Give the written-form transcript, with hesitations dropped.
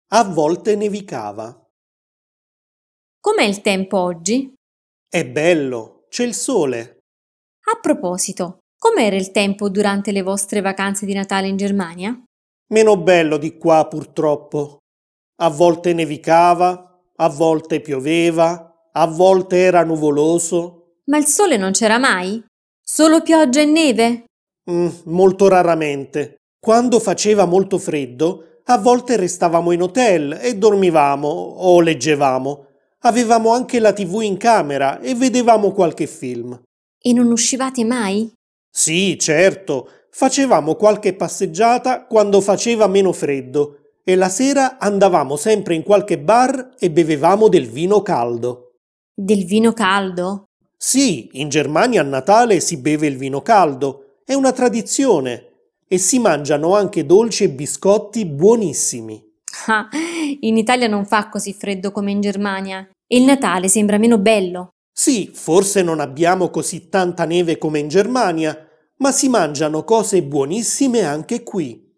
A volte nevicava. Com'è il tempo oggi? È bello, c'è il sole. A proposito, com'era il tempo durante le vostre vacanze di Natale in Germania? Meno bello di qua, purtroppo. A volte nevicava, a volte pioveva, a volte era nuvoloso. Ma il sole non c'era mai? Solo pioggia e neve? Molto raramente. Quando faceva molto freddo, a volte restavamo in hotel e dormivamo o leggevamo. Avevamo anche la TV in camera e vedevamo qualche film. E non uscivate mai? Sì, certo, facevamo qualche passeggiata quando faceva meno freddo e la sera andavamo sempre in qualche bar e bevevamo del vino caldo. Del vino caldo? Sì, in Germania a Natale si beve il vino caldo, è una tradizione e si mangiano anche dolci e biscotti buonissimi. Ah, in Italia non fa così freddo come in Germania e il Natale sembra meno bello. Sì, forse non abbiamo così tanta neve come in Germania, ma si mangiano cose buonissime anche qui.